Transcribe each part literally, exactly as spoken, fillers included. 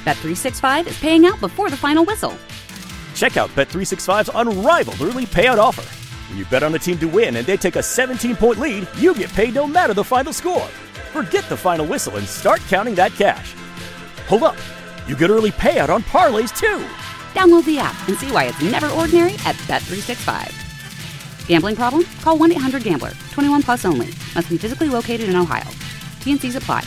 Bet three sixty-five is paying out before the final whistle. Check out Bet three sixty-five's unrivaled early payout offer. When you bet on a team to win and they take a seventeen-point lead, you get paid no matter the final score. Forget the final whistle and start counting that cash. Hold up. You get early payout on parlays, too. Download the app and see why it's never ordinary at Bet three sixty-five. Gambling problem? Call one eight hundred gambler. twenty-one plus only. Must be physically located in Ohio. T N Cs apply.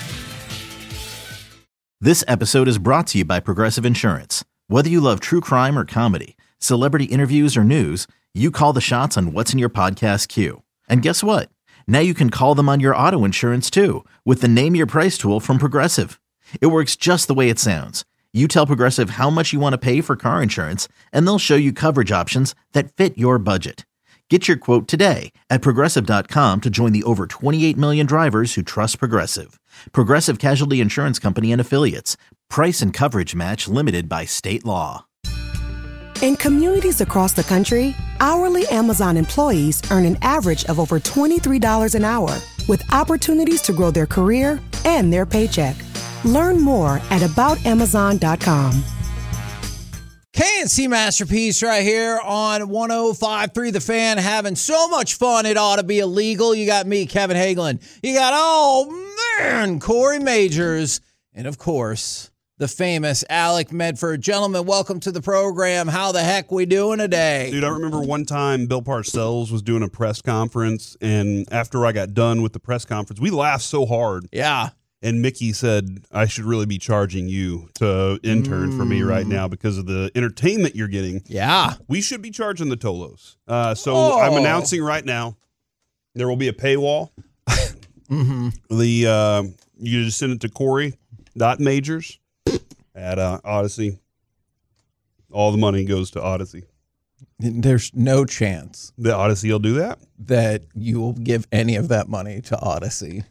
This episode is brought to you by Progressive Insurance. Whether you love true crime or comedy, celebrity interviews or news, you call the shots on what's in your podcast queue. And guess what? Now you can call them on your auto insurance too with the Name Your Price tool from Progressive. It works just the way it sounds. You tell Progressive how much you want to pay for car insurance, and they'll show you coverage options that fit your budget. Get your quote today at Progressive dot com to join the over twenty-eight million drivers who trust Progressive. Progressive Casualty Insurance Company and Affiliates. Price and coverage match limited by state law. In communities across the country, hourly Amazon employees earn an average of over twenty-three dollars an hour, with opportunities to grow their career and their paycheck. Learn more at about amazon dot com. K and C Masterpiece right here on one oh five point three The Fan, having so much fun it ought to be illegal. You got me, Kevin Hagelin. You got, oh man, Corey Majors. And of course, the famous Alec Medford. Gentlemen, welcome to the program. How the heck we doing today? Dude, I remember one time Bill Parcells was doing a press conference, and after I got done with the press conference, we laughed so hard. Yeah. And Mickey said, I should really be charging you to intern mm. for me right now because of the entertainment you're getting. Yeah. We should be charging the Tolos. Uh, so oh. I'm announcing right now, there will be a paywall. mm-hmm. The uh, you just send it to Corey dot Majors at uh, Odyssey. All the money goes to Odyssey. There's no chance that Odyssey will do that? That you will give any of that money to Odyssey.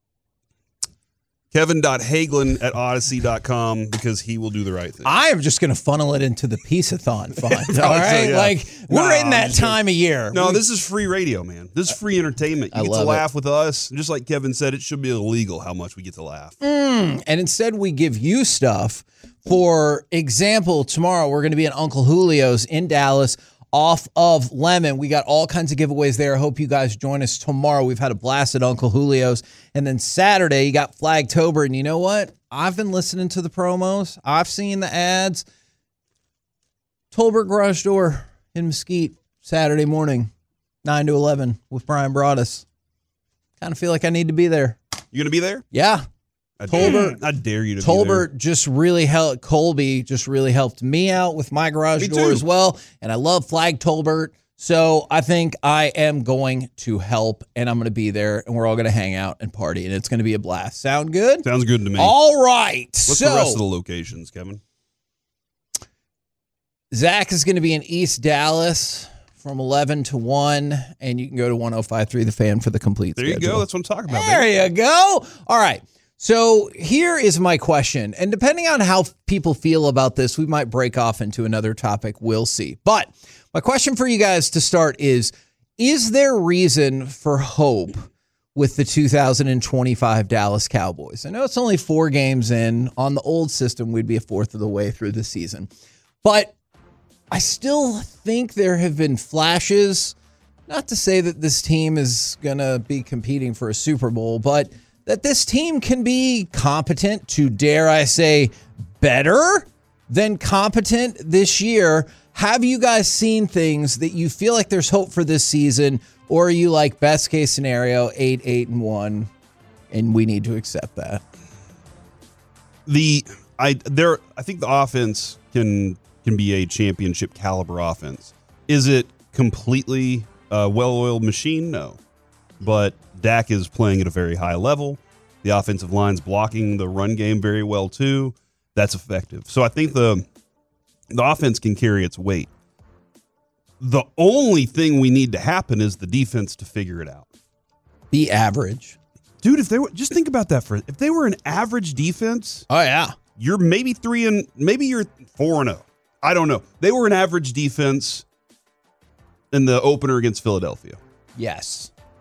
Kevin dot Hagelin at Odyssey dot com because he will do the right thing. I am just going to funnel it into the Peace-a-thon fund. All right? So, yeah. Like, we're nah, in that time of year. No, we, this is free radio, man. This is free entertainment. You I get love to laugh it. with us. Just like Kevin said, it should be illegal how much we get to laugh. Mm, and instead, we give you stuff. For example, tomorrow we're going to be at Uncle Julio's in Dallas off of Lemon. We got all kinds of giveaways there. I hope you guys join us tomorrow. We've had a blast at Uncle Julio's. And then Saturday, you got Flagtober. And you know what? I've been listening to the promos. I've seen the ads. Tolbert Garage Door in Mesquite, Saturday morning, nine to eleven with Brian Broaddus. Kind of feel like I need to be there. You going to be there? Yeah. I Tolbert, dare, I dare you to Tolbert be there. just really helped, Colby just really helped me out with my garage me door too. as well. And I love Flag Tolbert. So I think I am going to help, and I'm going to be there, and we're all going to hang out and party, and it's going to be a blast. Sound good? Sounds good to me. All right. What's so, the rest of the locations, Kevin? Zach is going to be in East Dallas from eleven to one, and you can go to one oh five point three The Fan for the complete there schedule. There you go. That's what I'm talking about. There baby. you go. All right. So here is my question, and depending on how people feel about this, we might break off into another topic. We'll see. But my question for you guys to start is, is there reason for hope with the two thousand twenty-five Dallas Cowboys? I know it's only four games in. On the old system, we'd be a fourth of the way through the season. But I still think there have been flashes, not to say that this team is going to be competing for a Super Bowl, but that this team can be competent to, dare I say, better than competent this year. Have you guys seen things that you feel like there's hope for this season, or are you like best case scenario, eight, eight, and one, and we need to accept that? The I there I think the offense can can be a championship caliber offense. Is it completely a well-oiled machine? No, but Dak is playing at a very high level. The offensive line's blocking the run game very well too. That's effective. So I think the the offense can carry its weight. The only thing we need to happen is the defense to figure it out. Be average. Dude, if they were, just think about that for if they were an average defense. Oh yeah. You're maybe three and maybe you're four and oh. I don't know. They were an average defense in the opener against Philadelphia. Yes.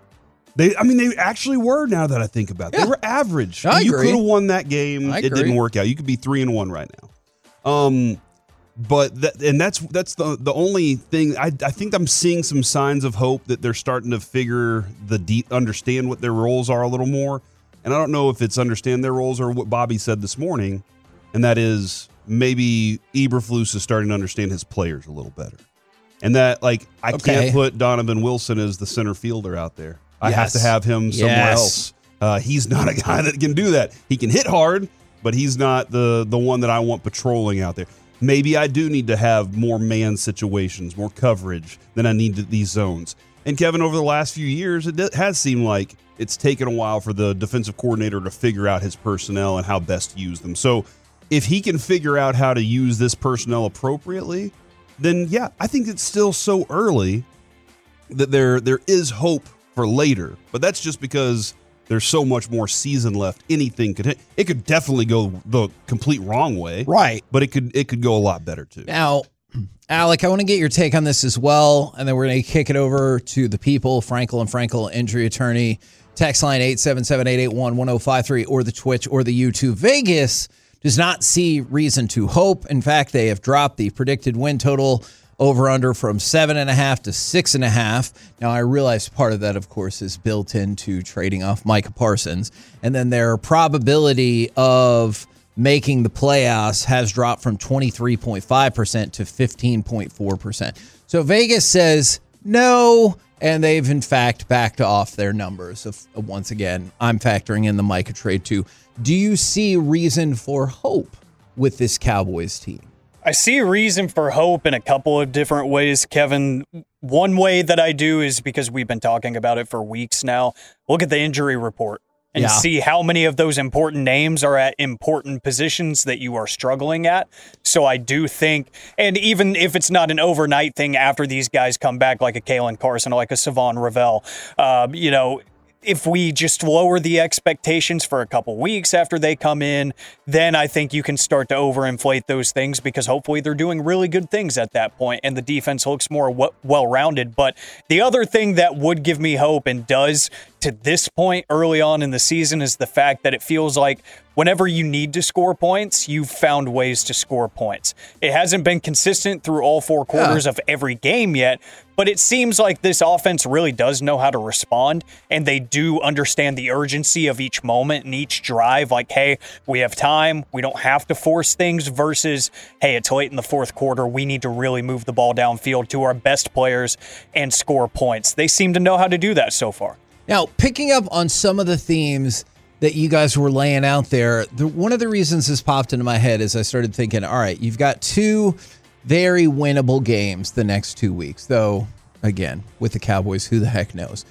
They, I mean, they actually were. Now that I think about it, Yeah. they were average. I you agree. could have won that game. I It agree. didn't work out. You could be three and one right now. Um, but that, and that's that's the the only thing. I I think I'm seeing some signs of hope that they're starting to figure the deep, understand what their roles are a little more. And I don't know if it's understand their roles or what Bobby said this morning, and that is maybe Eberflus is starting to understand his players a little better. And that, like, I Okay. can't put Donovan Wilson as the center fielder out there. I have Yes. to have him somewhere Yes. else. Uh, he's not a guy that can do that. He can hit hard, but he's not the the one that I want patrolling out there. Maybe I do need to have more man situations, more coverage than I need to these zones. And Kevin, over the last few years, it d- has seemed like it's taken a while for the defensive coordinator to figure out his personnel and how best to use them. So if he can figure out how to use this personnel appropriately, then yeah, I think it's still so early that there there is hope for later. But that's just because there's so much more season left. Anything could hit. It could definitely go the complete wrong way. Right. But it could it could go a lot better too. Now, Alec, I want to get your take on this as well, and then we're going to kick it over to the people, Frankel and Frankel, injury attorney. Text line eight seven seven, eight eight one, one oh five three or the Twitch or the YouTube. Vegas does not see reason to hope. In fact, they have dropped the predicted win total over under from seven and a half to six and a half. Now, I realize part of that, of course, is built into trading off Micah Parsons. And then their probability of making the playoffs has dropped from twenty-three point five percent to fifteen point four percent. So Vegas says no, and they've in fact backed off their numbers. So once again, I'm factoring in the Micah trade too. Do you see reason for hope with this Cowboys team? I see reason for hope in a couple of different ways, Kevin. One way that I do is because we've been talking about it for weeks now. Look at the injury report and Yeah. see how many of those important names are at important positions that you are struggling at. So I do think, and even if it's not an overnight thing after these guys come back, like a Kalen Carson, like a Savon Ravel, uh, you know, if we just lower the expectations for a couple weeks after they come in, then I think you can start to overinflate those things because hopefully they're doing really good things at that point and the defense looks more w- well-rounded. But the other thing that would give me hope and does to this point early on in the season is the fact that it feels like whenever you need to score points, you've found ways to score points. It hasn't been consistent through all four quarters Yeah. of every game yet, but it seems like this offense really does know how to respond, and they do understand the urgency of each moment and each drive. Like, hey, we have time. We don't have to force things versus, hey, it's late in the fourth quarter. We need to really move the ball downfield to our best players and score points. They seem to know how to do that so far. Now, picking up on some of the themes that you guys were laying out there, the, one of the reasons this popped into my head is I started thinking, all right, you've got two very winnable games the next two weeks, though, again, with the Cowboys, who the heck knows?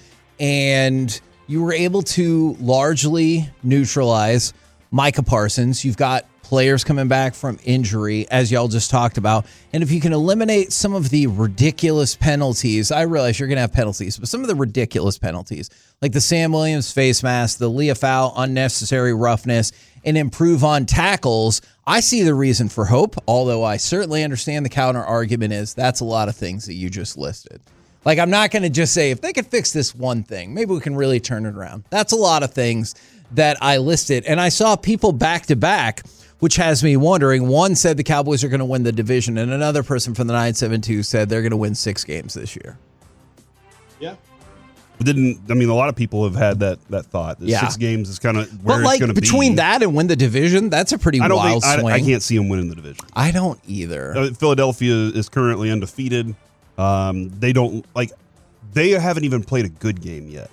And you were able to largely neutralize Micah Parsons. You've got players coming back from injury, as y'all just talked about. And if you can eliminate some of the ridiculous penalties, I realize you're going to have penalties, but some of the ridiculous penalties, like the Sam Williams face mask, the Leah Foul, unnecessary roughness, and improve on tackles, I see the reason for hope, although I certainly understand the counter argument is that's a lot of things that you just listed. Like, I'm not going to just say, if they could fix this one thing, maybe we can really turn it around. That's a lot of things that I listed. And I saw people back to back, which has me wondering. One said the Cowboys are going to win the division, and another person from the nine seven two said they're going to win six games this year. Yeah. Didn't I mean a lot of people have had that that thought. Yeah. Six games is kind of where But it's like going to be. between that and win the division, that's a pretty I don't wild think, swing. I, I can't see them winning the division. I don't either. Uh, Philadelphia is currently undefeated. Um, they don't like. They haven't even played a good game yet.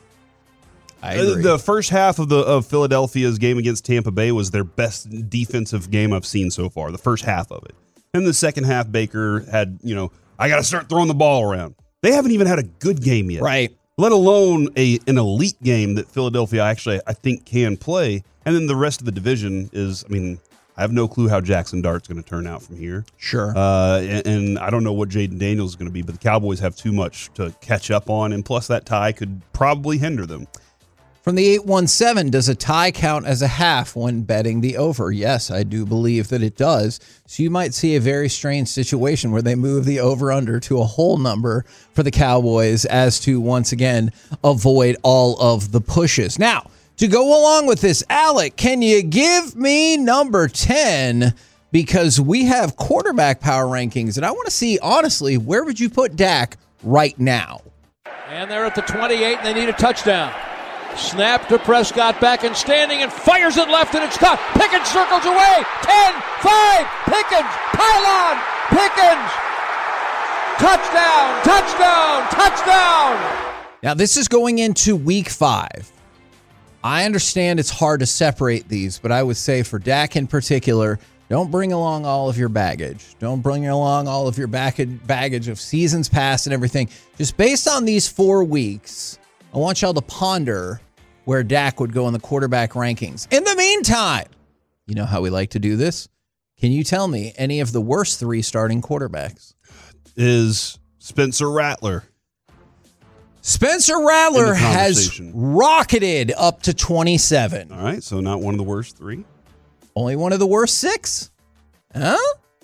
I agree. The first half of the of Philadelphia's game against Tampa Bay was their best defensive game I've seen so far. The first half of it, and the second half, Baker had you know I got to start throwing the ball around. They haven't even had a good game yet, Right. Let alone a an elite game that Philadelphia actually I think can play. And then the rest of the division is, I mean, I have no clue how Jackson Dart's going to turn out from here. Sure. Uh, and, and I don't know what Jaden Daniels is going to be, but the Cowboys have too much to catch up on, and plus that tie could probably hinder them. From the eight one seven, does a tie count as a half when betting the over? Yes, I do believe that it does. So you might see a very strange situation where they move the over-under to a whole number for the Cowboys as to, once again, avoid all of the pushes. Now, to go along with this, Alec, can you give me number ten? Because we have quarterback power rankings, and I want to see, honestly, where would you put Dak right now? And they're at the twenty-eight, and they need a touchdown. Snap to Prescott, back and standing, and fires it left, and it's caught. Pickens circles away. ten, five, Pickens, pylon, Pickens. Touchdown, touchdown, touchdown. Now, this is going into week five. I understand it's hard to separate these, but I would say for Dak in particular, don't bring along all of your baggage. Don't bring along all of your baggage of seasons past and everything. Just based on these four weeks, I want y'all to ponder where Dak would go in the quarterback rankings. In the meantime, you know how we like to do this. Can you tell me any of the worst three starting quarterbacks? Is Spencer Rattler. Spencer Rattler has rocketed up to twenty-seven. All right, so not one of the worst three. Only one of the worst six? Huh?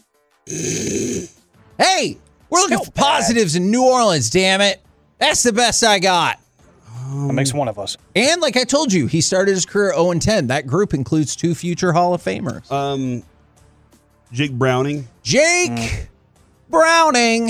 Hey, we're looking for positives in New Orleans, damn it. That's the best I got. That makes one of us. And like I told you, he started his career oh and ten. That group includes two future Hall of Famers. Um, Jake Browning. Jake mm. Browning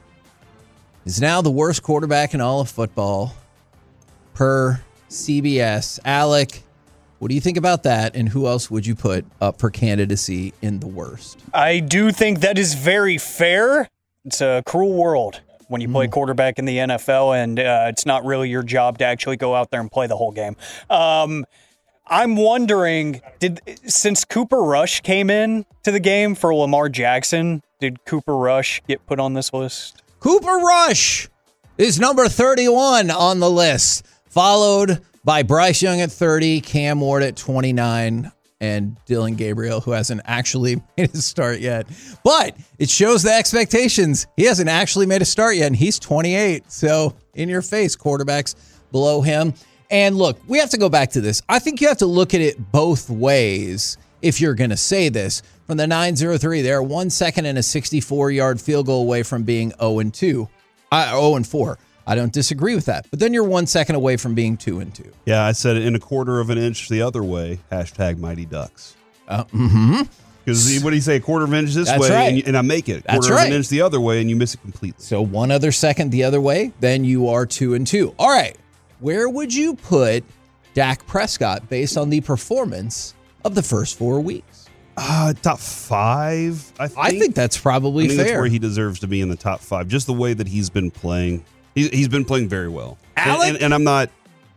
is now the worst quarterback in all of football per C B S. Alec, what do you think about that? And who else would you put up for candidacy in the worst? I do think that is very fair. It's a cruel world when you play quarterback in the N F L, and uh, it's not really your job to actually go out there and play the whole game. Um, I'm wondering, did since Cooper Rush came in to the game for Lamar Jackson, did Cooper Rush get put on this list? Cooper Rush is number thirty-one on the list, followed by Bryce Young at thirty, Cam Ward at twenty-nine, and Dylan Gabriel, who hasn't actually made a start yet. But it shows the expectations. He hasn't actually made a start yet, and he's twenty-eight. So in your face, quarterbacks below him. And look, we have to go back to this. I think you have to look at it both ways if you're going to say this. From the nine oh three, they're one second and a sixty-four-yard field goal away from being oh and two. Uh, oh and four. I don't disagree with that. But then you're one second away from being two and two. Yeah, I said it in a quarter of an inch the other way. Hashtag Mighty Ducks. Uh, mm-hmm. Because what do you say? A quarter of an inch this That's way, right. and, you, and I make it. A quarter That's of right. an inch the other way, and you miss it completely. So one other second the other way, then you are two and two. All right. Where would you put Dak Prescott based on the performance of the first four weeks? Uh, top five, I think. I think that's probably I think fair. That's where he deserves to be in the top five. Just the way that he's been playing. He's, he's been playing very well. Alec? And, and, and I'm not,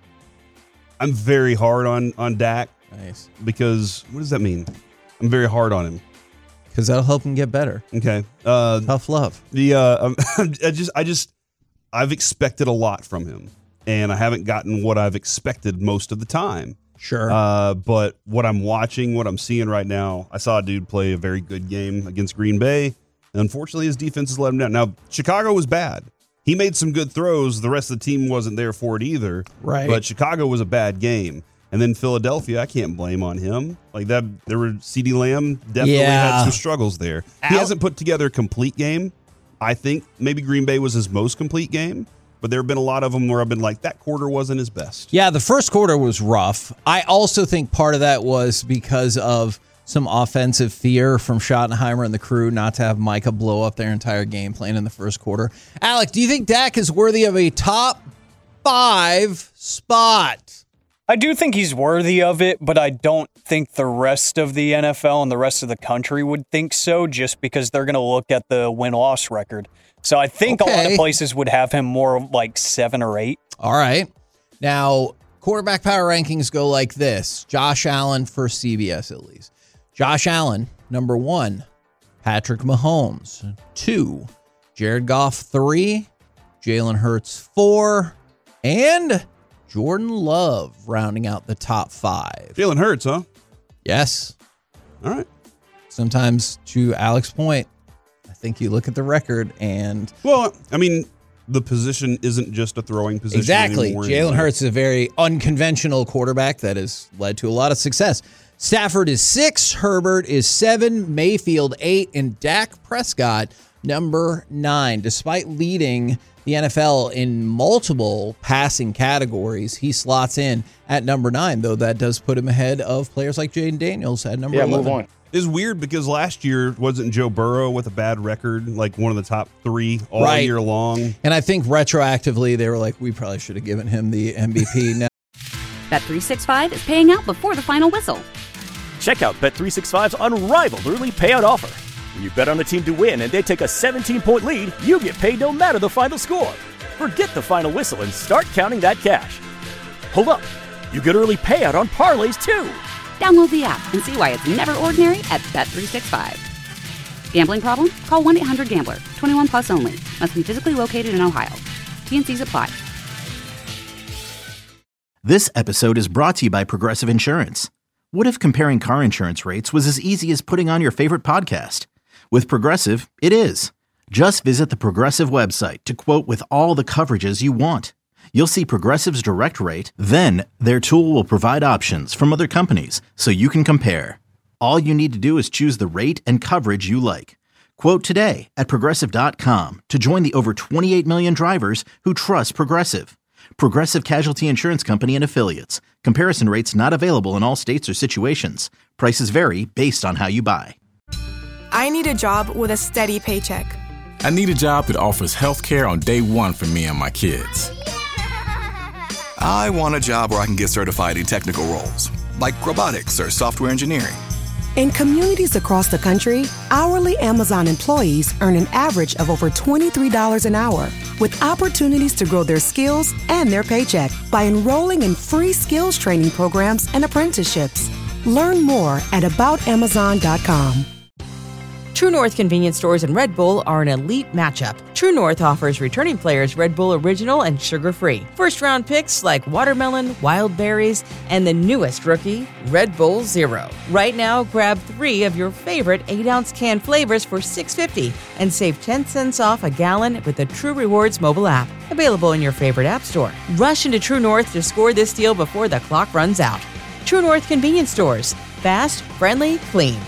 I'm very hard on, on Dak. Nice. Because, what does that mean? I'm very hard on him. Because that'll help him get better. Okay. Uh, Tough love. The uh, I just, I just, I've expected a lot from him. And I haven't gotten what I've expected most of the time. Sure. Uh, but what I'm watching, what I'm seeing right now, I saw a dude play a very good game against Green Bay. And unfortunately, his defense has let him down. Now, Chicago was bad. He made some good throws. The rest of the team wasn't there for it either. Right. But Chicago was a bad game. And then Philadelphia, I can't blame on him. Like that, there were CeeDee Lamb definitely Yeah. had some struggles there. Al- he hasn't put together a complete game. I think maybe Green Bay was his most complete game. But there have been a lot of them where I've been like, that quarter wasn't his best. Yeah, the first quarter was rough. I also think part of that was because of some offensive fear from Schottenheimer and the crew not to have Micah blow up their entire game plan in the first quarter. Alec, do you think Dak is worthy of a top five spot? I do think he's worthy of it, but I don't think the rest of the N F L and the rest of the country would think so, just because they're going to look at the win-loss record. So I think okay. a lot of places would have him more like seven or eight. All right. Now, quarterback power rankings go like this. Josh Allen for C B S, at least. Josh Allen, number one. Patrick Mahomes, two. Jared Goff, three. Jalen Hurts, four. And Jordan Love rounding out the top five. Jalen Hurts, huh? Yes. All right. Sometimes, to Alec's point, I think you look at the record and... Well, I mean, the position isn't just a throwing position Exactly. anymore. Jalen Hurts is a very unconventional quarterback that has led to a lot of success. Stafford is six, Herbert is seven, Mayfield eight, and Dak Prescott number nine. Despite leading the N F L in multiple passing categories, he slots in at number nine, though that does put him ahead of players like Jaden Daniels at number yeah, eleven. Move on. It's weird because last year wasn't Joe Burrow with a bad record, like one of the top three all Right. year long. And I think retroactively they were like, we probably should have given him the M V P. Now, Bet three sixty-five is paying out before the final whistle. Check out Bet three sixty-five's unrivaled early payout offer. When you bet on a team to win and they take a seventeen-point lead, you get paid no matter the final score. Forget the final whistle and start counting that cash. Hold up. You get early payout on parlays, too. Download the app and see why it's never ordinary at Bet three sixty-five. Gambling problem? Call one eight hundred gambler. twenty-one plus only. Must be physically located in Ohio. T N Cs apply. This episode is brought to you by Progressive Insurance. What if comparing car insurance rates was as easy as putting on your favorite podcast? With Progressive, it is. Just visit the Progressive website to quote with all the coverages you want. You'll see Progressive's direct rate, then their tool will provide options from other companies so you can compare. All you need to do is choose the rate and coverage you like. Quote today at Progressive dot com to join the over twenty-eight million drivers who trust Progressive. Progressive Casualty Insurance Company and Affiliates. Comparison rates not available in all states or situations. Prices vary based on how you buy. I need a job with a steady paycheck. I need a job that offers health care on day one for me and my kids. I want a job where I can get certified in technical roles, like robotics or software engineering. In communities across the country, hourly Amazon employees earn an average of over twenty-three dollars an hour, with opportunities to grow their skills and their paycheck by enrolling in free skills training programs and apprenticeships. Learn more at about amazon dot com. True North convenience stores and Red Bull are an elite matchup. True North offers returning players Red Bull Original and sugar-free. First-round picks like watermelon, wild berries, and the newest rookie, Red Bull Zero. Right now, grab three of your favorite eight-ounce can flavors for six dollars and fifty cents and save ten cents off a gallon with the True Rewards mobile app. Available in your favorite app store. Rush into True North to score this deal before the clock runs out. True North convenience stores. Fast, friendly, clean.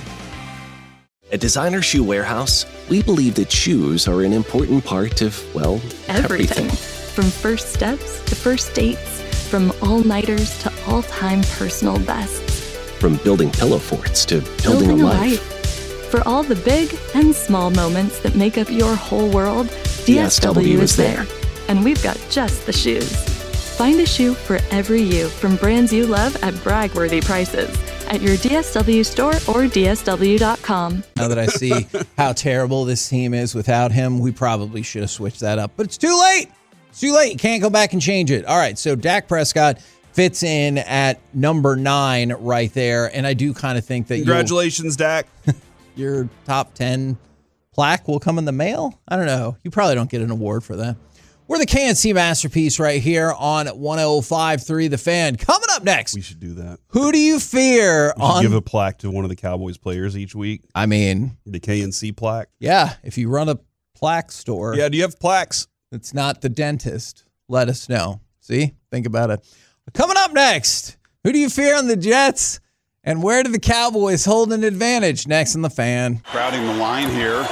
At Designer Shoe Warehouse, we believe that shoes are an important part of, well, everything. everything. From first steps to first dates, from all-nighters to all-time personal bests. From building pillow forts to building, building a, a life. life. For all the big and small moments that make up your whole world, D S W is there. And we've got just the shoes. Find a shoe for every you from brands you love at brag-worthy prices. At your D S W store or D S W dot com. Now that I see how terrible this team is without him, we probably should have switched that up. But it's too late. It's too late. You can't go back and change it. All right, so Dak Prescott fits in at number nine right there. And I do kind of think that Congratulations, Dak. your top ten plaque will come in the mail. I don't know. You probably don't get an award for that. We're the K N C Masterpiece right here on one oh five point three The Fan. Coming up next. We should do that. Who do you fear We should on give a plaque to one of the Cowboys players each week. I mean, the K N C plaque. Yeah, if you run a plaque store. Yeah, do you have plaques? It's not the dentist. Let us know. See? Think about it. Coming up next. Who do you fear on the Jets? And where do the Cowboys hold an advantage? Next in The Fan. Crowding the line here.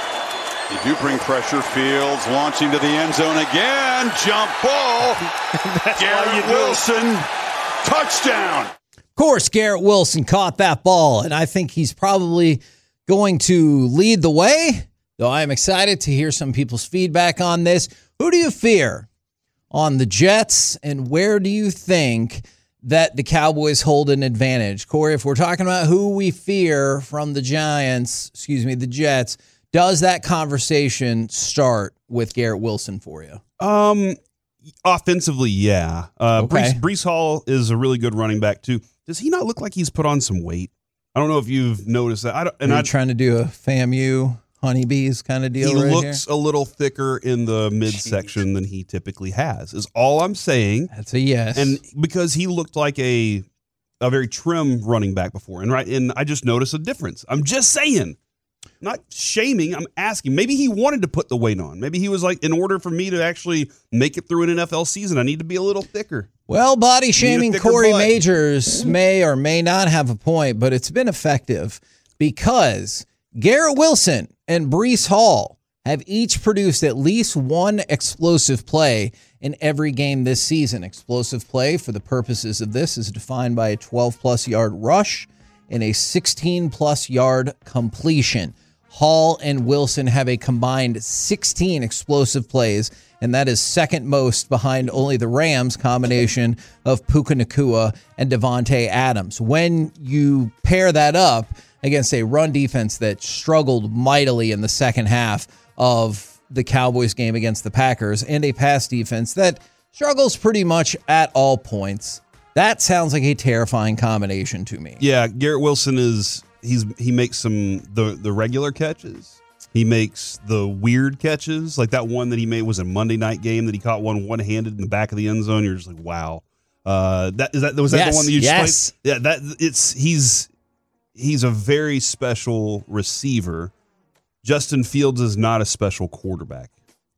They do bring pressure. Fields launching to the end zone again. Jump ball. Garrett Wilson. Touchdown. Of course, Garrett Wilson caught that ball, and I think he's probably going to lead the way, though I am excited to hear some people's feedback on this. Who do you fear on the Jets, and where do you think that the Cowboys hold an advantage? Corey, if we're talking about who we fear from the Giants, excuse me, the Jets, does that conversation start with Garrett Wilson for you? Um, offensively, yeah. Uh, Okay. Brees, Brees Hall is a really good running back too. Does he not look like he's put on some weight? I don't know if you've noticed that. I don't. And Are you I trying to do a FAMU honeybees kind of deal he right looks here? a little thicker in the midsection than he typically has. Is all I'm saying. That's a yes. And because he looked like a a very trim running back before, and right, and I just noticed a difference. I'm just saying. not shaming. I'm asking. Maybe he wanted to put the weight on. Maybe he was like, in order for me to actually make it through an N F L season, I need to be a little thicker. Well, body shaming Corey butt. Majors may or may not have a point, but it's been effective because Garrett Wilson and Breece Hall have each produced at least one explosive play in every game this season. Explosive play, for the purposes of this, is defined by a twelve-plus yard rush and a sixteen-plus yard completion. Hall and Wilson have a combined sixteen explosive plays, and that is second most behind only the Rams' combination of Puka Nacua and Devontae Adams. When you pair that up against a run defense that struggled mightily in the second half of the Cowboys game against the Packers, and a pass defense that struggles pretty much at all points, that sounds like a terrifying combination to me. Yeah, Garrett Wilson is he's he makes some the the regular catches. He makes the weird catches, like that one that he made was a Monday night game that he caught one one handed in the back of the end zone. You're just like, wow. Uh, that is that was that yes, the one that you just yes. played? Yeah, that it's he's he's a very special receiver. Justin Fields is not a special quarterback.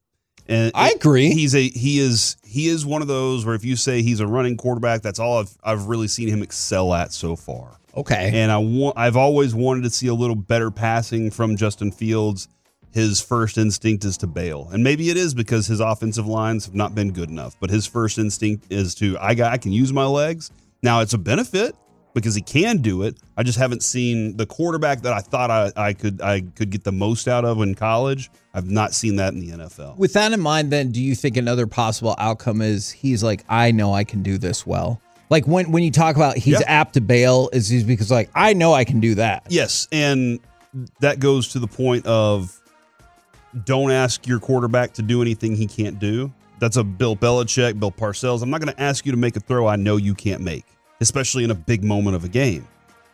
And I agree. He's a he is he is one of those where if you say he's a running quarterback, that's all I've I've really seen him excel at so far. Okay. And I want I've always wanted to see a little better passing from Justin Fields. His first instinct is to bail. And maybe it is because his offensive lines have not been good enough, but his first instinct is to I got I can use my legs. Now it's a benefit because he can do it. I just haven't seen the quarterback that I thought I, I could I could get the most out of in college. I've not seen that in the N F L. With that in mind, then, do you think another possible outcome is he's like, I know I can do this well? Like when, when you talk about he's Yeah. apt to bail, is he's because like, I know I can do that. Yes, and that goes to the point of don't ask your quarterback to do anything he can't do. That's a Bill Belichick, Bill Parcells. I'm not going to ask you to make a throw I know you can't make, especially in a big moment of a game.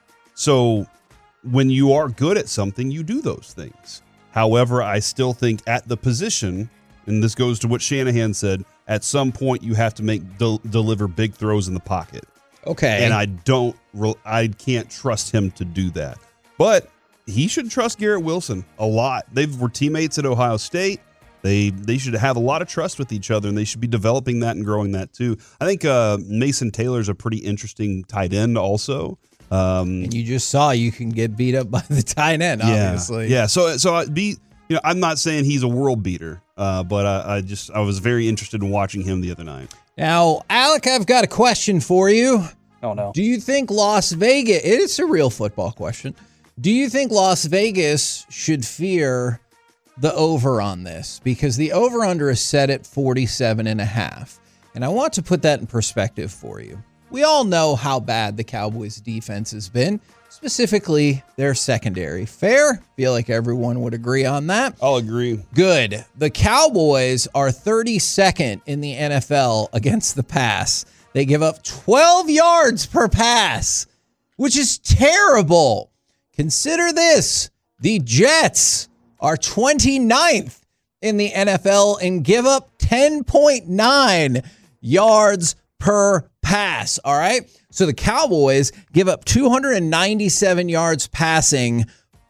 So when you are good at something, you do those things. However, I still think at the position, and this goes to what Shanahan said, at some point you have to make del- deliver big throws in the pocket. Okay. And I don't, re- I can't trust him to do that. But he should trust Garrett Wilson a lot. They were teammates at Ohio State. They they should have a lot of trust with each other, and they should be developing that and growing that too. I think uh, Mason Taylor's a pretty interesting tight end also. Um, and you just saw you can get beat up by the tight end, obviously. Yeah. yeah. So so I'd be you know I'm not saying he's a world beater, uh, but I, I just I was very interested in watching him the other night. Now, Alec, I've got a question for you. Oh no. Do you think Las Vegas? It's a real football question. Do you think Las Vegas should fear the over on this? Because the over-under is set at forty-seven and a half. And I want to put that in perspective for you. We all know how bad the Cowboys defense has been, specifically their secondary. Fair? Feel like everyone would agree on that. I'll agree. Good. The Cowboys are thirty-second in the N F L against the pass. They give up twelve yards per pass, which is terrible. Consider this. The Jets are twenty-ninth in the N F L and give up ten point nine yards per pass. All right. So the Cowboys give up two hundred ninety-seven yards passing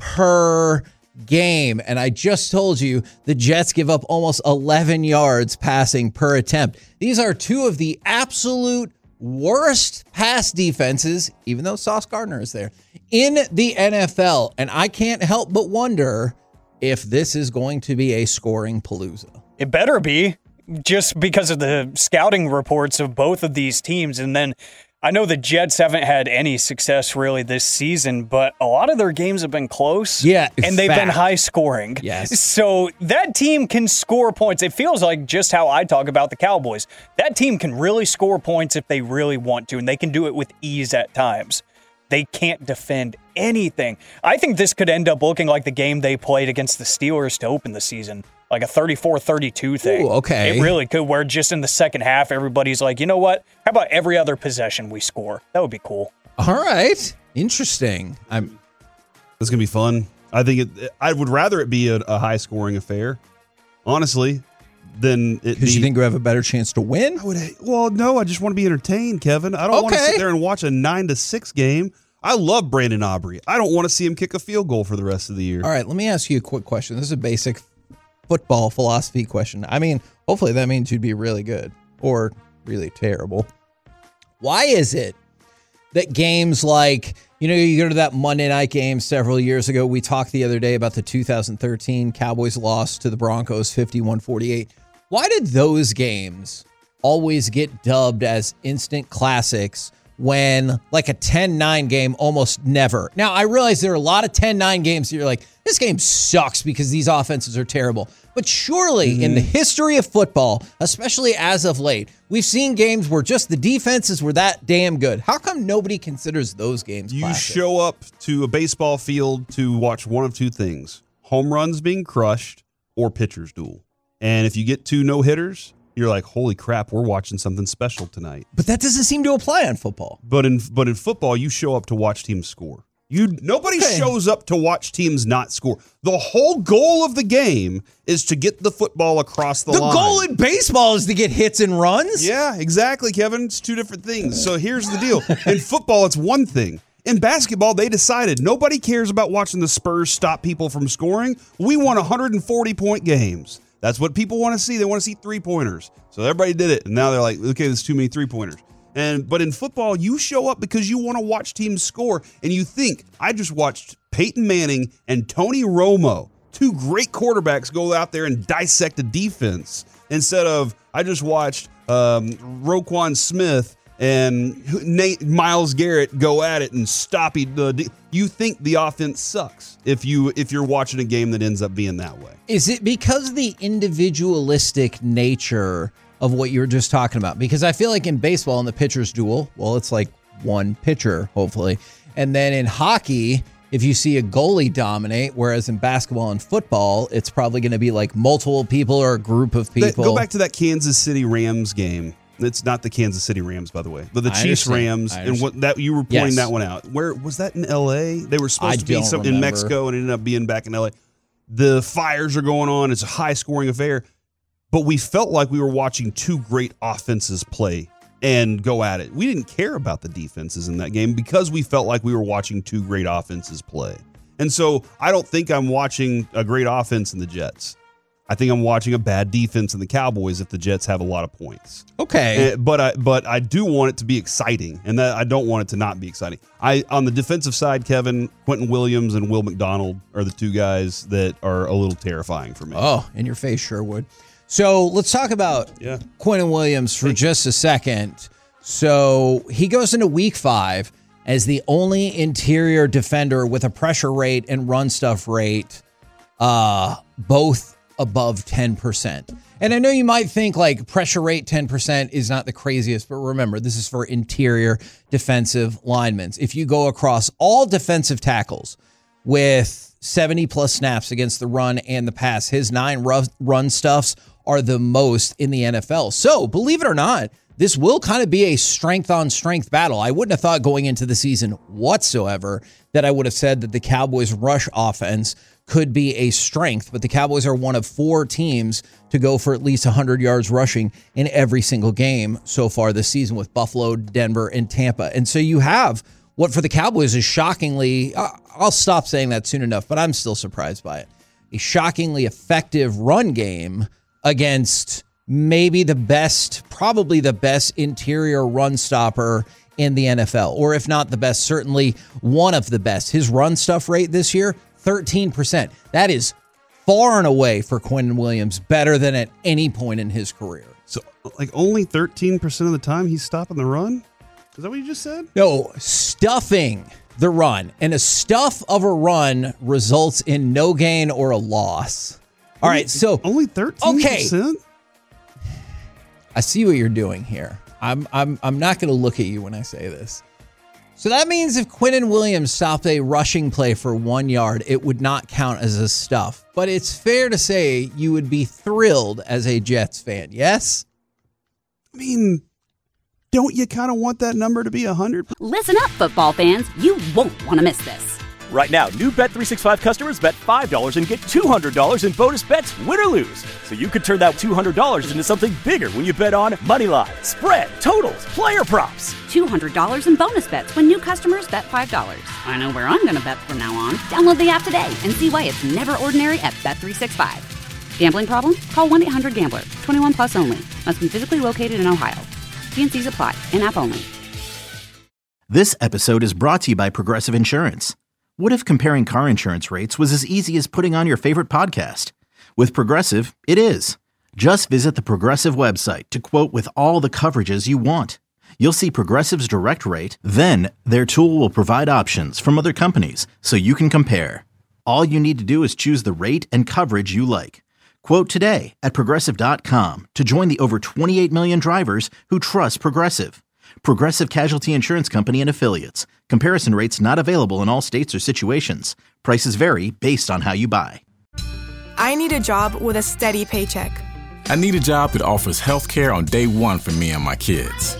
per game. And I just told you the Jets give up almost eleven yards passing per attempt. These are two of the absolute worst pass defenses, even though Sauce Gardner is there, in the N F L. And I can't help but wonder if this is going to be a scoring palooza. It better be, just because of the scouting reports of both of these teams. And then I know the Jets haven't had any success really this season, but a lot of their games have been close. Yeah, and they've fact. been high scoring. Yes. So that team can score points. It feels like just how I talk about the Cowboys. That team can really score points if they really want to, and they can do it with ease at times. They can't defend anything. I think this could end up looking like the game they played against the Steelers to open the season, like a thirty-four thirty-two thing. Ooh, okay. It really could, where just in the second half, everybody's like, you know what? How about every other possession we score? That would be cool. All right. Interesting. I'm. It's gonna be fun. I think it. I would rather it be a, a high scoring affair, honestly, than it. Because you think you have a better chance to win? I would, well, no. I just want to be entertained, Kevin. I don't want to Okay. sit there and watch a nine to six game. I love Brandon Aubrey. I don't want to see him kick a field goal for the rest of the year. All right, let me ask you a quick question. This is a basic football philosophy question. I mean, hopefully that means you'd be really good or really terrible. Why is it that games like, you know, you go to that Monday night game several years ago, we talked the other day about the two thousand thirteen Cowboys loss to the Broncos fifty-one forty-eight. Why did those games always get dubbed as instant classics when like a ten nine game almost never? Now, I realize there are a lot of ten nine games that you're like, this game sucks because these offenses are terrible. But surely mm-hmm. in the history of football, especially as of late, we've seen games where just the defenses were that damn good. How come nobody considers those games You classic? show up to a baseball field to watch one of two things: home runs being crushed or pitchers duel. And if you get two no-hitters, you're like, holy crap, we're watching something special tonight. But that doesn't seem to apply on football. But in but in football, you show up to watch teams score. You nobody Okay. shows up to watch teams not score. The whole goal of the game is to get the football across the, The line. goal in baseball is to get hits and runs. Yeah, exactly, Kevin. It's two different things. So here's the deal. In football, it's one thing. In basketball, they decided nobody cares about watching the Spurs stop people from scoring. We want one hundred forty point games. That's what people want to see. They want to see three-pointers. So everybody did it. And now they're like, okay, there's too many three-pointers. And But in football, you show up because you want to watch teams score. And you think, I just watched Peyton Manning and Tony Romo, two great quarterbacks, go out there and dissect a defense. Instead of, I just watched um, Roquan Smith and Nate Myles Garrett go at it and stop it. The you think the offense sucks if you if you're watching a game that ends up being that way. Is it because of the individualistic nature of what you were just talking about? Because I feel like in baseball, in the pitcher's duel, well, it's like one pitcher, hopefully. And then in hockey, if you see a goalie dominate, whereas in basketball and football, it's probably going to be like multiple people or a group of people. That, go back to that Kansas City Rams game. It's not the Kansas City Rams, by the way, but the I Chiefs understand. Rams, I and what that you were pointing Yes. that one out. Where was that in L A? They were supposed I to be don't some, in remember. Mexico and ended up being back in L A. The fires are going on. It's a high scoring affair, but we felt like we were watching two great offenses play and go at it. We didn't care about the defenses in that game because we felt like we were watching two great offenses play. And so I don't think I'm watching a great offense in the Jets. I think I'm watching a bad defense in the Cowboys if the Jets have a lot of points. Okay. Uh, but I but I do want it to be exciting, and that I don't want it to not be exciting. I on the defensive side, Kevin, Quentin Williams and Will McDonald are the two guys that are a little terrifying for me. Oh, in your face, Sherwood. So let's talk about Yeah. Quentin Williams for just a second. So he goes into week five as the only interior defender with a pressure rate and run stuff rate, uh, both above ten percent. And I know you might think like pressure rate ten percent is not the craziest, but remember, this is for interior defensive linemen. If you go across all defensive tackles with seventy plus snaps against the run and the pass, his nine rough run stuffs are the most in the N F L. So believe it or not, this will kind of be a strength on strength battle. I wouldn't have thought going into the season whatsoever that I would have said that the Cowboys rush offense could be a strength, but the Cowboys are one of four teams to go for at least one hundred yards rushing in every single game so far this season, with Buffalo, Denver, and Tampa. And so you have what for the Cowboys is shockingly, I'll stop saying that soon enough, but I'm still surprised by it, a shockingly effective run game against maybe the best, probably the best interior run stopper in the N F L, or if not the best, certainly one of the best. His run stuff rate this year, thirteen percent. That is far and away for Quentin Williams better than at any point in his career. So, like, only thirteen percent of the time he's stopping the run? Is that what you just said? No, stuffing the run. And a stuff of a run results in no gain or a loss. All right, so only thirteen percent? Okay. I see what you're doing here. I'm I'm I'm not going to look at you when I say this. So that means if Quentin Williams stopped a rushing play for one yard, it would not count as a stuff. But it's fair to say you would be thrilled as a Jets fan, yes? I mean, don't you kind of want that number to be one hundred? Listen up, football fans. You won't want to miss this. Right now, new Bet three sixty-five customers bet five dollars and get two hundred dollars in bonus bets, win or lose. So you could turn that two hundred dollars into something bigger when you bet on money line, spread, totals, player props. two hundred dollars in bonus bets when new customers bet five dollars. I know where I'm going to bet from now on. Download the app today and see why it's never ordinary at Bet three sixty-five. Gambling problem? Call one eight hundred gambler. twenty-one plus only. Must be physically located in Ohio. T N Cs apply. In-app only. This episode is brought to you by Progressive Insurance. What if comparing car insurance rates was as easy as putting on your favorite podcast? With Progressive, it is. Just visit the Progressive website to quote with all the coverages you want. You'll see Progressive's direct rate, then their tool will provide options from other companies so you can compare. All you need to do is choose the rate and coverage you like. Quote today at Progressive dot com to join the over twenty-eight million drivers who trust Progressive. Progressive Casualty Insurance Company and Affiliates. Comparison rates not available in all states or situations. Prices vary based on how you buy. I need a job with a steady paycheck. I need a job that offers health care on day one for me and my kids.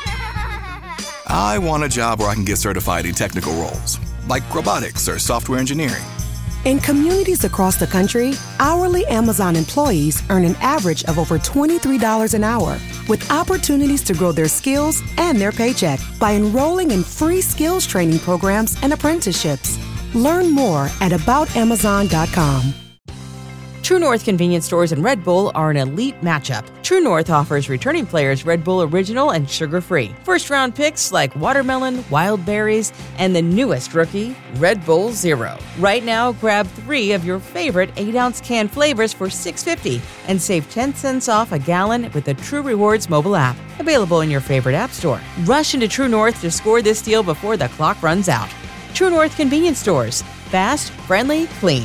I want a job where I can get certified in technical roles, like robotics or software engineering. In communities across the country, hourly Amazon employees earn an average of over twenty-three dollars an hour, with opportunities to grow their skills and their paycheck by enrolling in free skills training programs and apprenticeships. Learn more at about amazon dot com. True North convenience stores and Red Bull are an elite matchup. True North offers returning players Red Bull Original and sugar-free. First-round picks like watermelon, wild berries, and the newest rookie, Red Bull Zero. Right now, grab three of your favorite eight ounce can flavors for six dollars and fifty cents and save ten cents off a gallon with the True Rewards mobile app. Available in your favorite app store. Rush into True North to score this deal before the clock runs out. True North convenience stores. Fast, friendly, clean.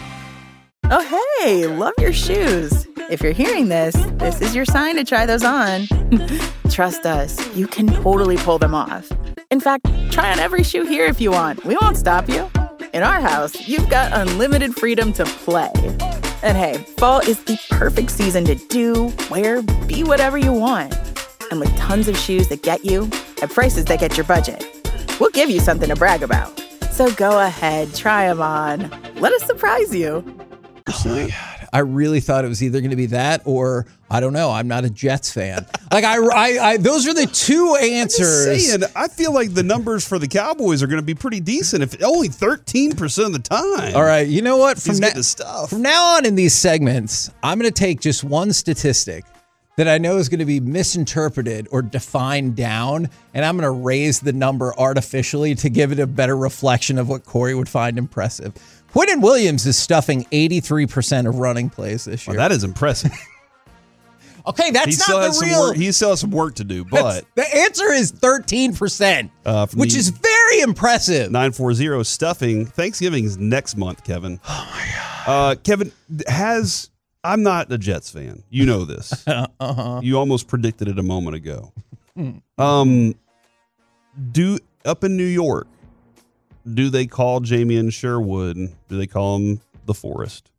Oh, hey, love your shoes. If you're hearing this, this is your sign to try those on. Trust us, you can totally pull them off. In fact, try on every shoe here if you want. We won't stop you. In our house, you've got unlimited freedom to play. And hey, fall is the perfect season to do, wear, be whatever you want. And with tons of shoes that get you, at prices that get your budget, we'll give you something to brag about. So go ahead, try them on. Let us surprise you. Oh my God. I really thought it was either going to be that or, I don't know, I'm not a Jets fan. Like, I, I, I those are the two answers. I'm just saying, I feel like the numbers for the Cowboys are going to be pretty decent if only thirteen percent of the time. All right, you know what? From, na- stuff. from now on in these segments, I'm going to take just one statistic that I know is going to be misinterpreted or defined down, and I'm going to raise the number artificially to give it a better reflection of what Corey would find impressive. Quinnen Williams is stuffing eighty-three percent of running plays this year. Oh, that is impressive. Okay, that's he not still the has real. Some work, he still has some work to do, but the answer is thirteen percent, uh, which is very impressive. nine forty stuffing. Thanksgiving is next month, Kevin. Oh my God. Uh, Kevin has. I'm not a Jets fan. You know this. uh-huh. You almost predicted it a moment ago. um, do up in New York. Do they call Jamien Sherwood? Do they call him the Forest?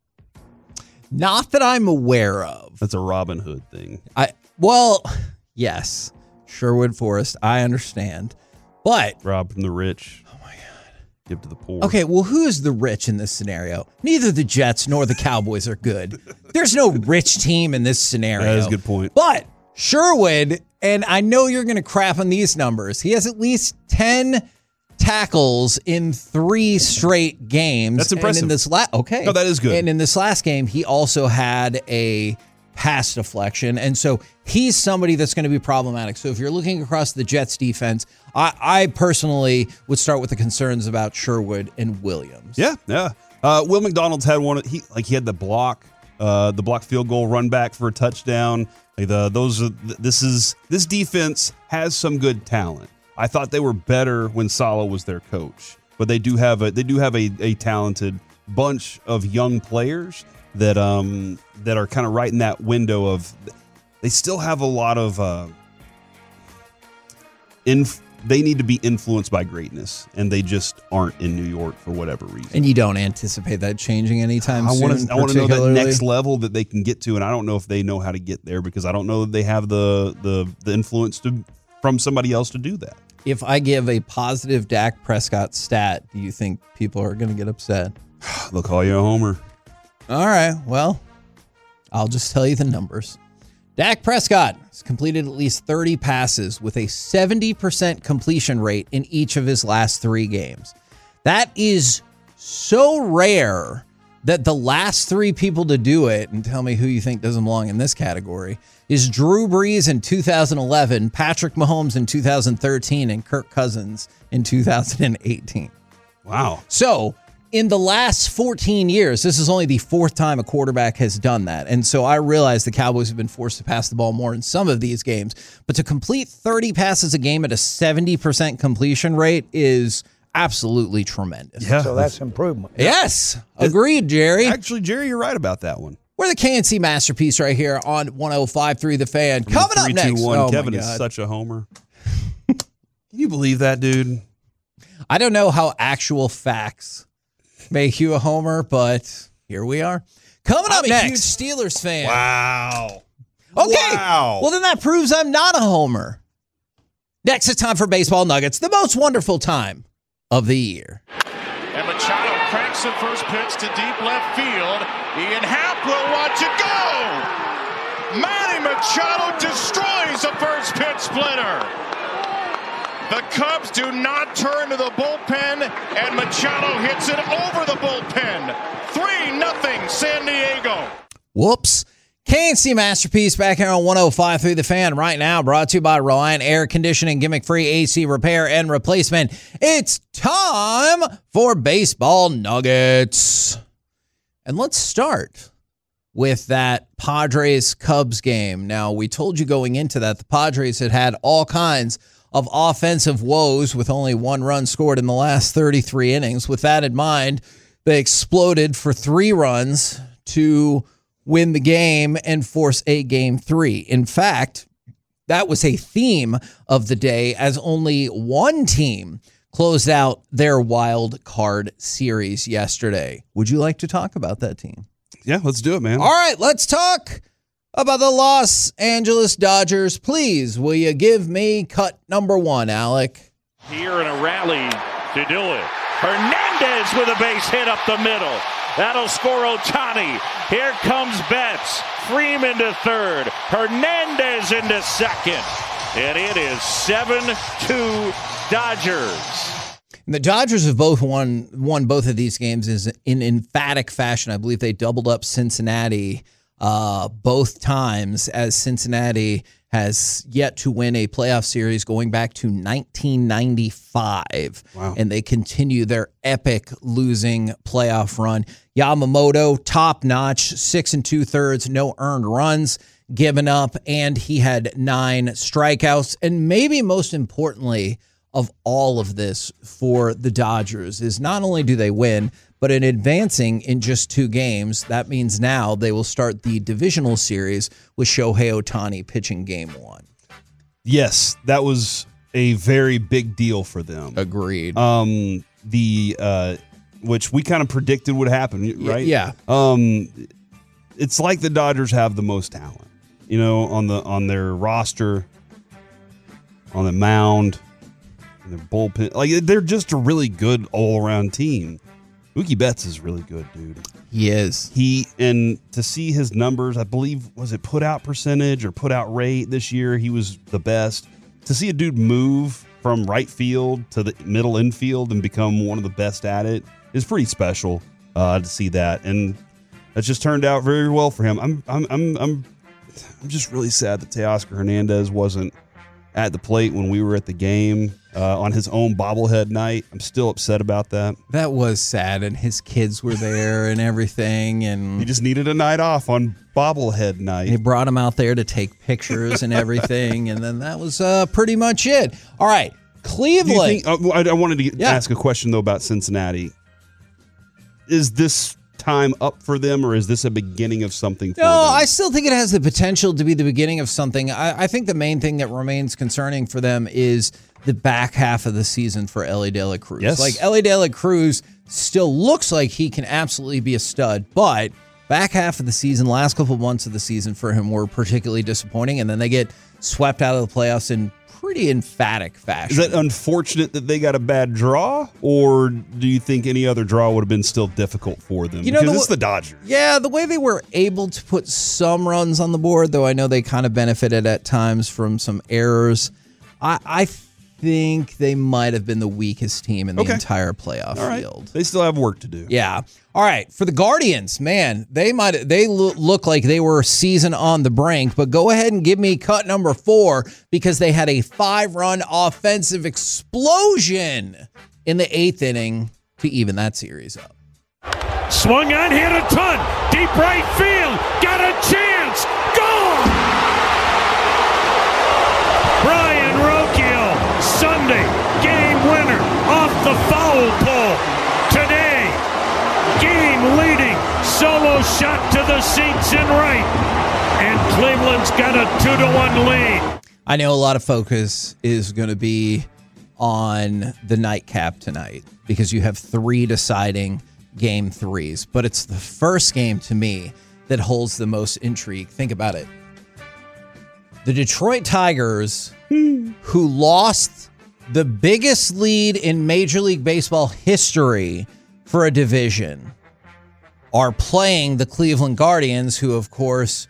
Not that I'm aware of. That's a Robin Hood thing. I well, yes, Sherwood Forest. I understand, but rob from the rich. Oh my God, give to the poor. Okay, well, who is the rich in this scenario? Neither the Jets nor the Cowboys are good. There's no rich team in this scenario. That is a good point. But Sherwood, and I know you're going to crap on these numbers. He has at least ten tackles in three straight games. That's impressive. And in this la- okay. No, that is good. And in this last game, he also had a pass deflection. And so he's somebody that's going to be problematic. So if you're looking across the Jets defense, I, I personally would start with the concerns about Sherwood and Williams. Yeah, yeah. Uh, Will McDonald's had one. He like he had the block, uh, the block field goal run back for a touchdown. Like the those are this is this defense has some good talent. I thought they were better when Saleh was their coach, but they do have a they do have a, a talented bunch of young players that um that are kind of right in that window of. They still have a lot of uh, inf- they need to be influenced by greatness, and they just aren't in New York for whatever reason. And you don't anticipate that changing anytime I soon? want to I want to know that next level that they can get to, and I don't know if they know how to get there because I don't know that they have the the the influence to from somebody else to do that. If I give a positive Dak Prescott stat, do you think people are going to get upset? They'll call you a homer. All right. Well, I'll just tell you the numbers. Dak Prescott has completed at least thirty passes with a seventy percent completion rate in each of his last three games. That is so rare that the last three people to do it, and tell me who you think doesn't belong in this category, is Drew Brees in two thousand eleven, Patrick Mahomes in two thousand thirteen, and Kirk Cousins in two thousand eighteen. Wow. So in the last fourteen years, this is only the fourth time a quarterback has done that. And so I realize the Cowboys have been forced to pass the ball more in some of these games, but to complete thirty passes a game at a seventy percent completion rate is absolutely tremendous. Yeah. So that's improvement. Yes. Agreed, Jerry. Actually, Jerry, you're right about that one. We're the K N C Masterpiece right here on one oh five point three The Fan. Coming up three, next. two, one. Oh, Kevin my is God. such a homer. Can you believe that, dude? I don't know how actual facts make you a homer, but here we are. Coming up I'm a next. huge Steelers fan. Wow. Okay. Wow. Well, then that proves I'm not a homer. Next, it's time for Baseball Nuggets, the most wonderful time of the year. And Machado cranks the first pitch to deep left field. Ian Happ will watch it go. Manny Machado destroys the first pitch splitter. The Cubs do not turn to the bullpen, and Machado hits it over the bullpen. three nothing San Diego. Whoops. K N C Masterpiece back here on one oh five point three The Fan right now, brought to you by Reliant Air Conditioning, gimmick-free A C repair and replacement. It's time for Baseball Nuggets. And let's start with that Padres-Cubs game. Now, we told you going into that the Padres had had all kinds of offensive woes with only one run scored in the last thirty-three innings. With that in mind, they exploded for three runs to win the game and force a game three. In fact, that was a theme of the day, as only one team closed out their wild card series yesterday. Would you like to talk about that team? Yeah, let's do it, man. All right, let's talk about the Los Angeles Dodgers. Please, will you give me cut number one, Alec? Here in a rally to do it. Hernandez with a base hit up the middle. That'll score Ohtani. Here comes Betts. Freeman to third. Hernandez into second. And it is seven two Dodgers. And the Dodgers have both won won both of these games is in emphatic fashion. I believe they doubled up Cincinnati uh, both times, as Cincinnati has yet to win a playoff series going back to nineteen ninety-five. Wow. And they continue their epic losing playoff run. Yamamoto, top notch, six and two thirds, no earned runs given up, and he had nine strikeouts. And maybe most importantly of all of this for the Dodgers is not only do they win, but in advancing in just two games, that means now they will start the divisional series with Shohei Ohtani pitching game one. Yes, that was a very big deal for them. Agreed. Um, the uh, which we kind of predicted would happen, right? Yeah. Um, it's like the Dodgers have the most talent, you know, on the on their roster, on the mound, on their bullpen. Like they're just a really good all around team. Mookie Betts is really good, dude. He is. He and to see his numbers, I believe, was it put out percentage or put out rate this year? He was the best. To see a dude move from right field to the middle infield and become one of the best at it is pretty special. Uh, to see that, and that just turned out very well for him. I'm, I'm, I'm, I'm, I'm just really sad that Teoscar Hernandez wasn't at the plate when we were at the game uh, on his own bobblehead night. I'm still upset about that. That was sad, and his kids were there and everything, and he just needed a night off on bobblehead night. They brought him out there to take pictures and everything, and then that was uh, pretty much it. All right, Cleveland. Think, uh, I, I wanted to yeah. ask a question, though, about Cincinnati. Is this time up for them, or is this a beginning of something for no, them? I still think it has the potential to be the beginning of something. I, I think the main thing that remains concerning for them is the back half of the season for Elly De La Cruz. Yes. Like, Elly De La Cruz still looks like he can absolutely be a stud, but back half of the season, last couple of months of the season for him were particularly disappointing, and then they get swept out of the playoffs in pretty emphatic fashion. Is that unfortunate that they got a bad draw, or do you think any other draw would have been still difficult for them? You know, because the, it's the Dodgers. Yeah, the way they were able to put some runs on the board, though I know they kind of benefited at times from some errors. I, I think they might have been the weakest team in the Okay. entire playoff All right. field. They still have work to do. Yeah. All right. For the Guardians, man, they might they lo- look like they were season on the brink, but go ahead and give me cut number four because they had a five-run offensive explosion in the eighth inning to even that series up. Swung on, hit a ton. Deep right field. Got a chance. Gone! Brian Rocchio, Sunday game winner off the foul pole. Today, game leading solo shot to the seats in right. And Cleveland's got a two to one lead. I know a lot of focus is going to be on the nightcap tonight because you have three deciding game threes, but it's the first game to me that holds the most intrigue. Think about it. The Detroit Tigers, who lost the biggest lead in Major League Baseball history for a division, are playing the Cleveland Guardians, who, of course,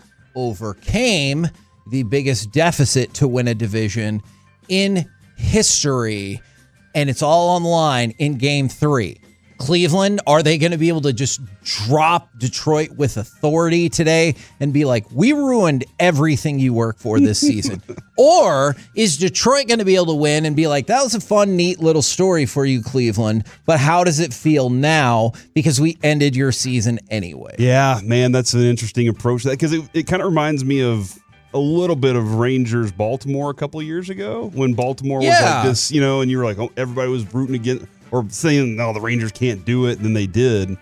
overcame the biggest deficit to win a division in history. And it's all on the line in game three. Cleveland, are they going to be able to just drop Detroit with authority today and be like, we ruined everything you work for this season? Or is Detroit going to be able to win and be like, that was a fun, neat little story for you, Cleveland, but how does it feel now because we ended your season anyway? Yeah, man, that's an interesting approach to that because it, it kind of reminds me of a little bit of Rangers Baltimore a couple of years ago when Baltimore was Yeah. like this, you know, and you were like, oh, everybody was rooting against or saying, no, the Rangers can't do it. And then they did.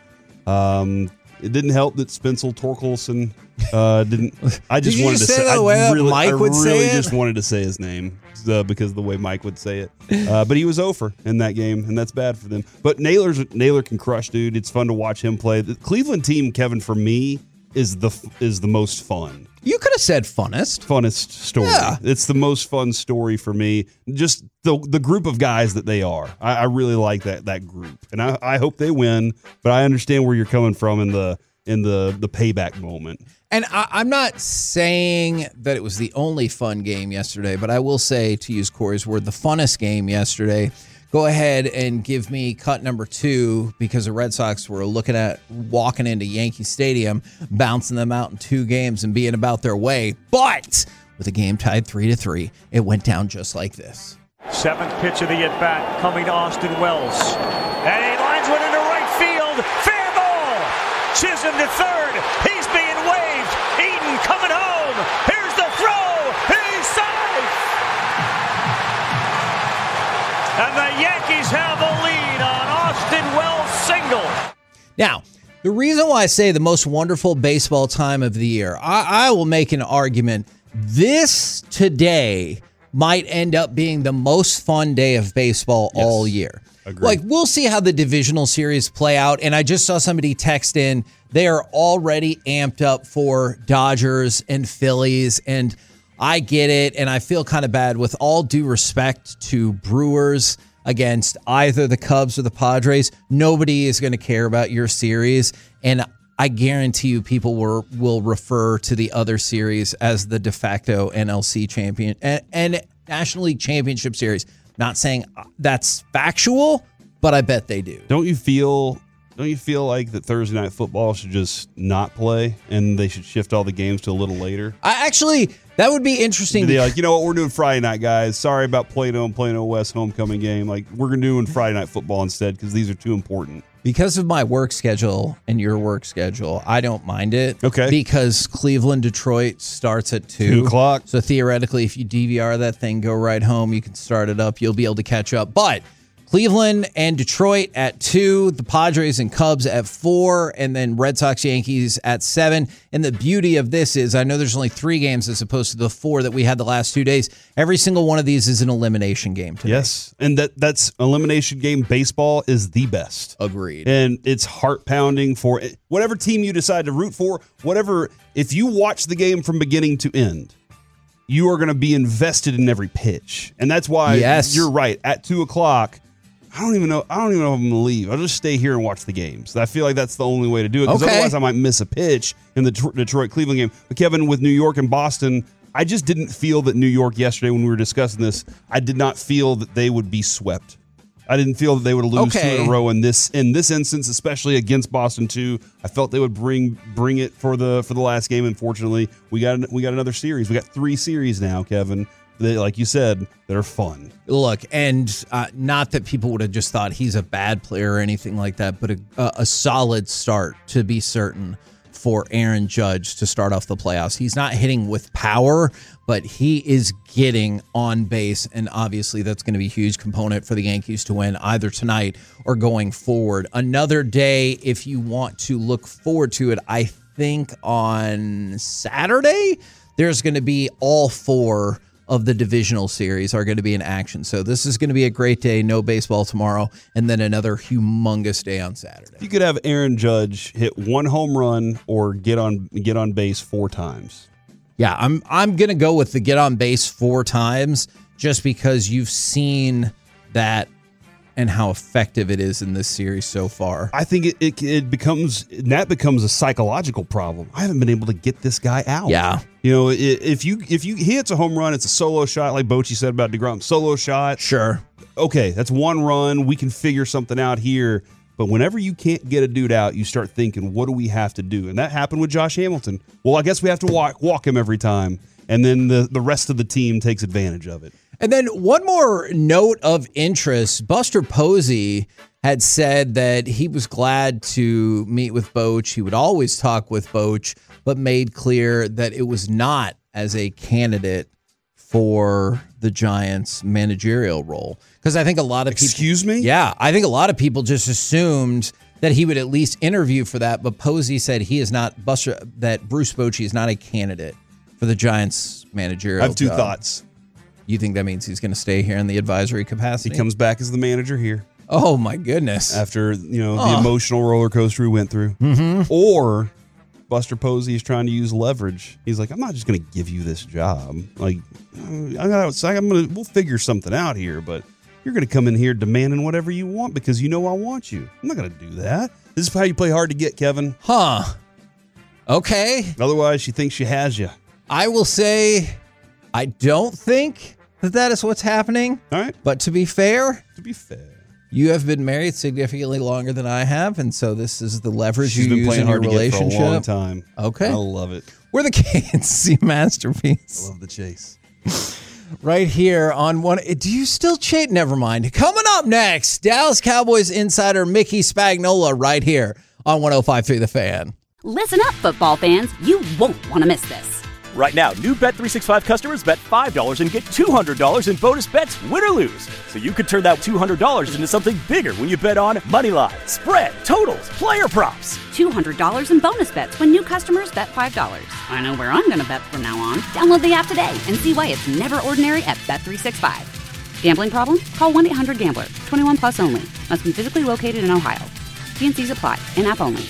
Um, it didn't help that Spencer Torkelson uh, didn't. I just Did you wanted just to say say, that the I way that really, Mike I would say really it? just wanted to say his name uh, because of the way Mike would say it. Uh, but he was over in that game, and that's bad for them. But Naylor's Naylor can crush, dude. It's fun to watch him play. The Cleveland team, Kevin, for me, is the is the most fun. You could have said funnest. Funnest story. Yeah. It's the most fun story for me. Just the the group of guys that they are. I, I really like that that group. And I, I hope they win, but I understand where you're coming from in the in the the payback moment. And I, I'm not saying that it was the only fun game yesterday, but I will say, to use Corey's word, the funnest game yesterday. Go ahead and give me cut number two because the Red Sox were looking at walking into Yankee Stadium, bouncing them out in two games and being about their way. But with the game tied three to three, it went down just like this. Seventh pitch of the at-bat coming to Austin Wells. And he lines one into right field. Fair ball. Chisholm to third. He's being waved. Eaton coming home. Here's the throw. He's safe. And the Yankees have a lead on Austin Wells' single. Now, the reason why I say the most wonderful baseball time of the year, I, I will make an argument. This today might end up being the most fun day of baseball Yes. all year. Agreed. Like, we'll see how the divisional series play out. And I just saw somebody text in, they are already amped up for Dodgers and Phillies. And I get it. And I feel kind of bad, with all due respect to Brewers against either the Cubs or the Padres. Nobody is going to care about your series. And I guarantee you people will, will refer to the other series as the de facto N L C champion and, and National League Championship Series. Not saying that's factual, but I bet they do. Don't you feel don't you feel like that Thursday night football should just not play and they should shift all the games to a little later? I actually, that would be interesting. They're like, you know what, we're doing Friday night, guys. Sorry about Plano and Plano West homecoming game. Like, we're going to do Friday night football instead because these are too important. Because of my work schedule and your work schedule, I don't mind it. Okay. Because Cleveland, Detroit starts at two. Two o'clock. So theoretically, if you D V R that thing, go right home, you can start it up. You'll be able to catch up. But Cleveland and Detroit at two, the Padres and Cubs at four, and then Red Sox, Yankees at seven. And the beauty of this is, I know there's only three games as opposed to the four that we had the last two days. Every single one of these is an elimination game today. Yes, and that that's elimination game baseball is the best. Agreed. And it's heart pounding for whatever team you decide to root for. Whatever, if you watch the game from beginning to end, you are going to be invested in every pitch. And that's why yes. you're right. At two o'clock, I don't even know. I don't even know if I'm going to leave. I'll just stay here and watch the games. I feel like that's the only way to do it, because okay. otherwise I might miss a pitch in the Detroit-Cleveland game. But Kevin, with New York and Boston, I just didn't feel that New York yesterday when we were discussing this, I did not feel that they would be swept. I didn't feel that they would lose okay. two in a row in this in this instance, especially against Boston too. I felt they would bring bring it for the for the last game. Unfortunately, we got we got another series. We got three series now, Kevin. That, like you said, that are fun. Look, and uh, not that people would have just thought he's a bad player or anything like that, but a, a solid start, to be certain, for Aaron Judge to start off the playoffs. He's not hitting with power, but he is getting on base, and obviously that's going to be a huge component for the Yankees to win either tonight or going forward. Another day, if you want to look forward to it, I think on Saturday, there's going to be all four of the divisional series are going to be in action. So this is going to be a great day. No baseball tomorrow, and then another humongous day on Saturday. You could have Aaron Judge hit one home run or get on get on base four times. Yeah, I'm I'm going to go with the get on base four times, just because you've seen that and how effective it is in this series so far. I think it, it it becomes that becomes a psychological problem. I haven't been able to get this guy out. Yeah. You know, if you if you he hits a home run, it's a solo shot, like Bochy said about DeGrom. Solo shot. Sure. Okay, that's one run. We can figure something out here. But whenever you can't get a dude out, you start thinking, what do we have to do? And that happened with Josh Hamilton. Well, I guess we have to walk walk him every time. And then the, the rest of the team takes advantage of it. And then one more note of interest. Buster Posey had said that he was glad to meet with Boch. He would always talk with Boch, but made clear that it was not as a candidate for the Giants' managerial role. Because I think a lot of people... Excuse me? Yeah, I think a lot of people just assumed that he would at least interview for that, but Posey said he is not... Buster that Bruce Bochy is not a candidate for the Giants' managerial I have two job. thoughts. You think that means he's going to stay here in the advisory capacity? He comes back as the manager here. Oh, my goodness. After, you know, Oh. the emotional roller coaster we went through. Mhm. Or Buster Posey is trying to use leverage. He's like, I'm not just going to give you this job. Like, I got, I'm going to, we'll figure something out here, but you're going to come in here demanding whatever you want because you know I want you. I'm not going to do that. This is how you play hard to get, Kevin. Huh. Okay. Otherwise, she thinks she has you. I will say I don't think that that is what's happening. All right. But to be fair, To be fair. you have been married significantly longer than I have, and so this is the leverage She's you been use playing in your hard to get for a relationship. long time. Okay. I love it. We're the K N C Masterpiece. I love the chase. Right here on one. Do you still cheat? Never mind. Coming up next, Dallas Cowboys insider Mickey Spagnola right here on one oh five point three The Fan. Listen up, football fans. You won't want to miss this. Right now, new Bet three sixty-five customers bet five dollars and get two hundred dollars in bonus bets, win or lose. So you could turn that two hundred dollars into something bigger when you bet on money line, spread, totals, player props. two hundred dollars in bonus bets when new customers bet five dollars. I know where I'm going to bet from now on. Download the app today and see why it's never ordinary at Bet three sixty-five. Gambling problem? Call one eight hundred gambler. twenty-one plus only. Must be physically located in Ohio. T and C's apply. In-app only.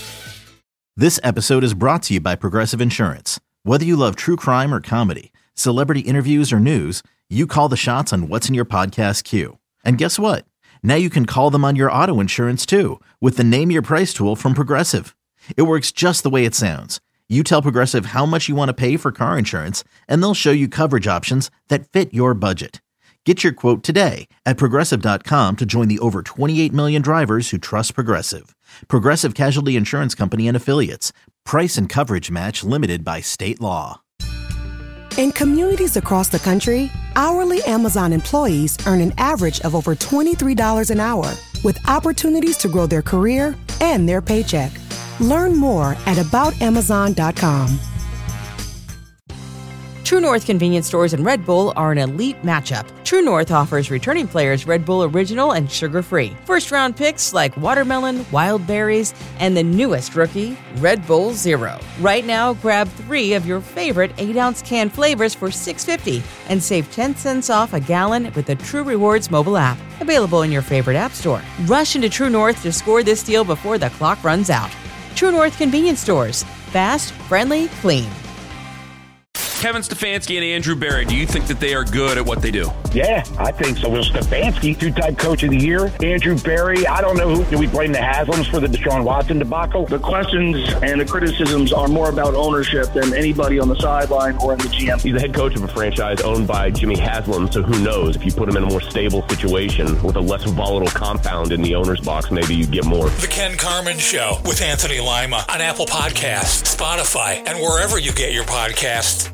This episode is brought to you by Progressive Insurance. Whether you love true crime or comedy, celebrity interviews or news, you call the shots on what's in your podcast queue. And guess what? Now you can call them on your auto insurance too with the Name Your Price tool from Progressive. It works just the way it sounds. You tell Progressive how much you want to pay for car insurance, and they'll show you coverage options that fit your budget. Get your quote today at Progressive dot com to join the over twenty-eight million drivers who trust Progressive. Progressive Casualty Insurance Company and Affiliates. Price and coverage match limited by state law. In communities across the country, hourly Amazon employees earn an average of over twenty-three dollars an hour, with opportunities to grow their career and their paycheck. Learn more at about amazon dot com. True North convenience stores and Red Bull are an elite matchup. True North offers returning players Red Bull Original and sugar-free. First-round picks like watermelon, wild berries, and the newest rookie, Red Bull Zero. Right now, grab three of your favorite eight-ounce can flavors for six dollars and fifty cents and save ten cents off a gallon with the True Rewards mobile app. Available in your favorite app store. Rush into True North to score this deal before the clock runs out. True North convenience stores. Fast, friendly, clean. Kevin Stefanski and Andrew Berry, do you think that they are good at what they do? Yeah, I think so. Well, Stefanski, two-time coach of the year. Andrew Berry, I don't know who. Do we blame the Haslams for the Deshaun Watson debacle? The questions and the criticisms are more about ownership than anybody on the sideline or in the G M. He's the head coach of a franchise owned by Jimmy Haslam, so who knows? If you put him in a more stable situation with a less volatile compound in the owner's box, maybe you get more. The Ken Carman Show with Anthony Lima on Apple Podcasts, Spotify, and wherever you get your podcasts.